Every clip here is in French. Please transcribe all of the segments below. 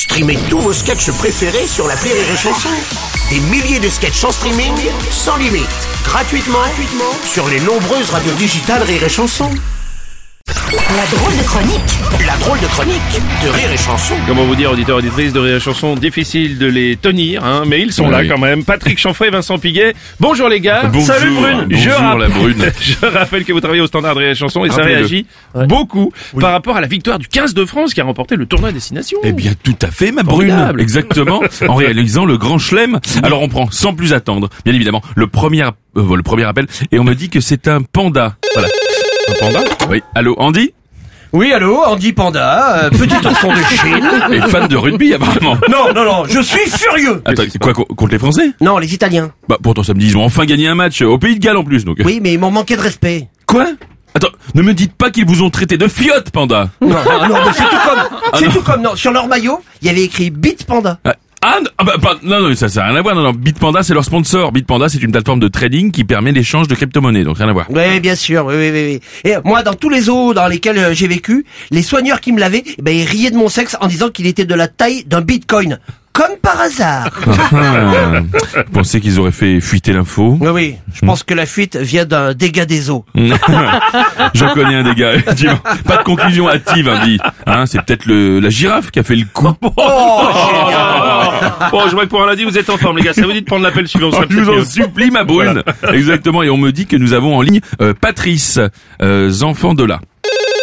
Streamez tous vos sketchs préférés sur l'appli Rire et Chanson. Des milliers de sketchs en streaming, sans limite, gratuitement sur les nombreuses radios digitales Rire et Chanson. La drôle de chronique de Rire et Chanson. Comment vous dire, auditeurs et auditrices de Rire et Chanson, difficile de les tenir, mais ils sont là quand même. Patrick Chanfray, Vincent Piguet. Bonjour les gars. Bonjour. Salut Brune. Bonjour la Brune. Je rappelle que vous travaillez au Standard de Rire et Chanson et ça réagit beaucoup par rapport à la victoire du 15 de France qui a remporté le tournoi Destination. Eh bien, tout à fait, ma Formidable. Brune. Exactement. En réalisant le grand chelem. Alors, on prend, sans plus attendre, bien évidemment, le premier appel. Et on me dit que c'est un panda. Voilà. Un panda? Oui. Allô, Andy? Oui, allô, Andy Panda, petit enfant de Chine. Et fan de rugby, apparemment. Non, je suis furieux. Attends, quoi, contre les Français? Non, les Italiens. Bah, pourtant, samedi, ils ont enfin gagné un match au Pays de Galles, en plus, donc. Oui, mais ils m'ont manqué de respect. Quoi? Attends, ne me dites pas qu'ils vous ont traité de fiotte, panda. Non, mais c'est tout comme, non, sur leur maillot, il y avait écrit Beat Panda. Non, ça n'a rien à voir. Non, Bitpanda, c'est leur sponsor. Bitpanda, c'est une plateforme de trading qui permet l'échange de crypto-monnaies, donc rien à voir. Oui, bien sûr, oui. Et moi, dans tous les zoos dans lesquels j'ai vécu, les soigneurs qui me lavaient, ils riaient de mon sexe en disant qu'il était de la taille d'un bitcoin. Comme par hasard. Vous pensez qu'ils auraient fait fuiter l'info? Oui, je pense que la fuite vient d'un dégât des eaux. J'en connais un dégât, effectivement. Pas de conclusion hâtive, Andy. C'est peut-être la girafe qui a fait le coup. Bon, je vois que pour un lundi, vous êtes en forme, les gars. Ça vous dit de prendre l'appel suivant. Je vous en supplie, ma Brune. Voilà. Exactement. Et on me dit que nous avons en ligne Patrice, enfant de là.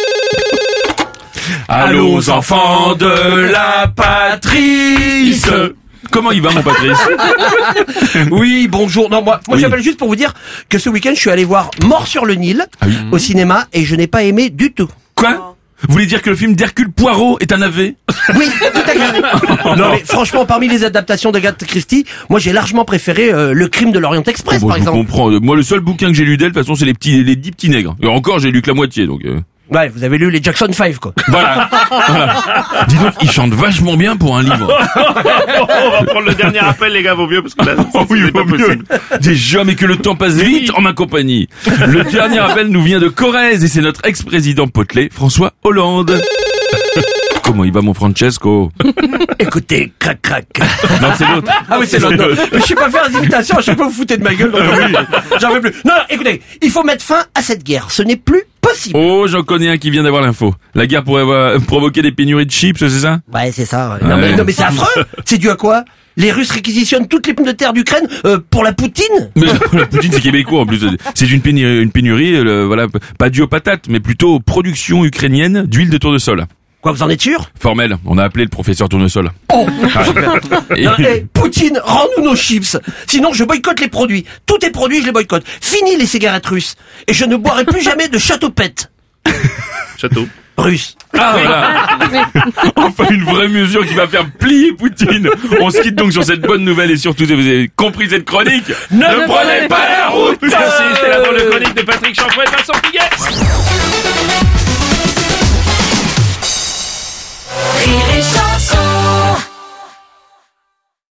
Allô, enfants de la Patrice. Comment il va, mon Patrice? Oui, bonjour. Non, moi j'appelle juste pour vous dire que ce week-end, je suis allé voir Mort sur le Nil au cinéma et je n'ai pas aimé du tout. Quoi? Vous voulez dire que le film d'Hercule Poirot est un navet? Oui, tout à fait. Non, mais franchement, parmi les adaptations d'Agatha Christie, moi j'ai largement préféré Le Crime de l'Orient Express, par exemple. Je comprends. Moi, le seul bouquin que j'ai lu d'elle, de toute façon, c'est les 10 petits nègres. Et encore, j'ai lu que la moitié, donc. Ouais, vous avez lu les Jackson 5, quoi. Voilà. Dis donc, il chante vachement bien pour un livre. On va prendre le dernier appel, les gars, vaut mieux, parce que là, c'est pas possible. Déjà, mais que le temps passe vite en ma compagnie. Le dernier appel nous vient de Corrèze et c'est notre ex-président potelé, François Hollande. Comment il va, mon Francesco? Écoutez, crac. Non, c'est l'autre. Ah oui, c'est l'autre. Mais je sais pas faire des imitations, à chaque fois vous foutez de ma gueule. Donc j'en veux plus. Non, écoutez, il faut mettre fin à cette guerre. Ce n'est plus possible. Oh, j'en connais un qui vient d'avoir l'info. La guerre pourrait provoquer des pénuries de chips, c'est ça? Ouais, c'est ça. Ouais. Non, mais c'est affreux. C'est dû à quoi? Les Russes réquisitionnent toutes les pommes de terre d'Ukraine pour la Poutine. Mais la Poutine, c'est québécois en plus. C'est une pénurie, voilà, pas due aux patates, mais plutôt aux productions ukrainiennes d'huile de tournesol. Quoi, vous en êtes sûr? Formel, on a appelé le professeur Tournesol. Oh. Poutine, rends-nous nos chips. Sinon, je boycotte les produits. Tout est produit, je les boycotte. Fini les cigarettes russes. Et je ne boirai plus jamais de château pète. Château. Russe. Voilà. Enfin, une vraie mesure qui va faire plier Poutine. On se quitte donc sur cette bonne nouvelle et surtout, vous avez compris cette chronique. Ne prenez pas la route. Merci, c'était la drôle de chronique de Patrick Chanfray et Vincent Piguet.